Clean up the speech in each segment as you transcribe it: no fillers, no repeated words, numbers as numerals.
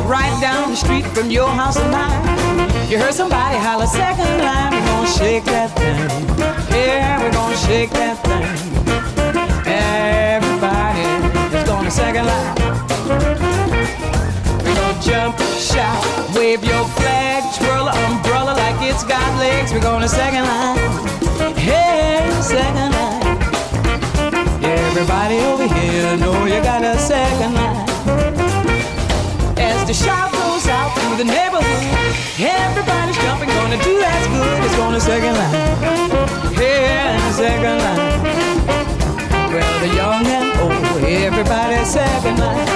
right down the street from your house and mine. You heard somebody holler second line. We're gonna shake that thing. Yeah, we're gonna shake that thing. Everybody is gonna second line. We're gonna jump, shout, wave your flag, twirl an umbrella like it's got legs. We're gonna second line. Hey, second line. Everybody over here know you got a second line. As the shout goes out through the neighborhood, everybody's jumping, gonna do that's good. It's gonna second line. Yeah, second line. Well, the young and old, everybody's second line.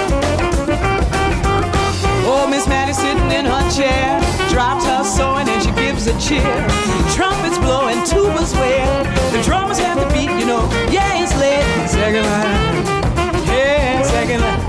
Oh, Miss Maddie sitting in her chair, drops her sewing and she gives a cheer. Trumpets blowing, tubas wail, the drummers have the beat, you know. Yeah, it's late. Second line. Yeah, second line.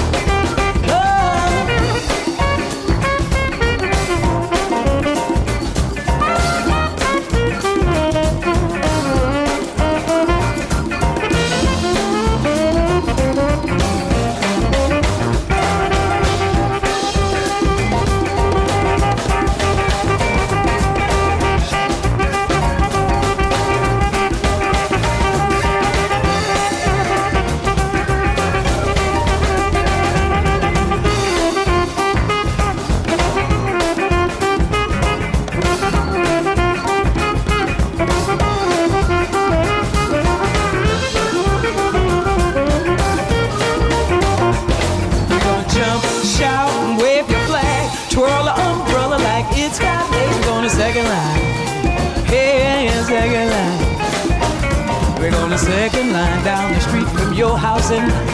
Second line, hey, second line. We're gonna second line down the street from your house and